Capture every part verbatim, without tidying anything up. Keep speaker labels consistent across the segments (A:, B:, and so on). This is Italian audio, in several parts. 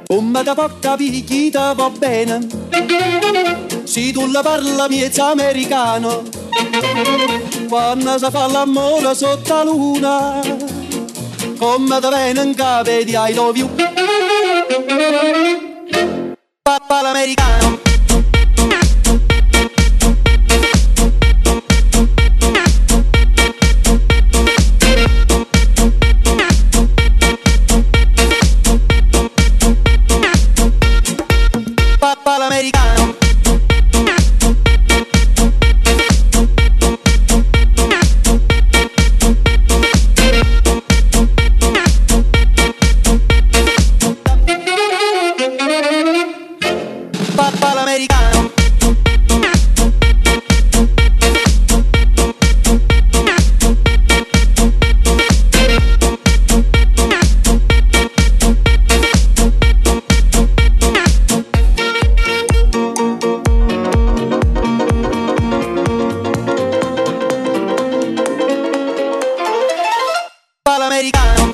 A: Come da può capire chi te va bene, se tu la parla miezza americano, quando si fa l'amore sotto la luna, come te viene in capo di I love you. Papà l'americano. Papà l'americano. Papà l'americano. Papà l'americano.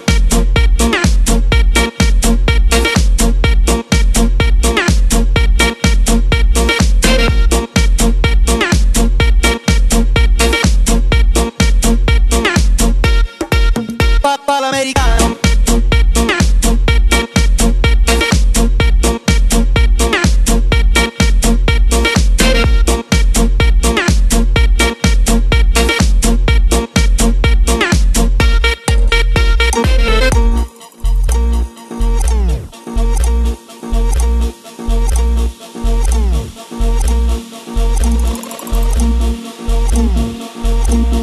A: Papà l'americano.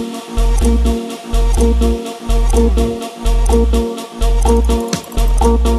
A: Thank you.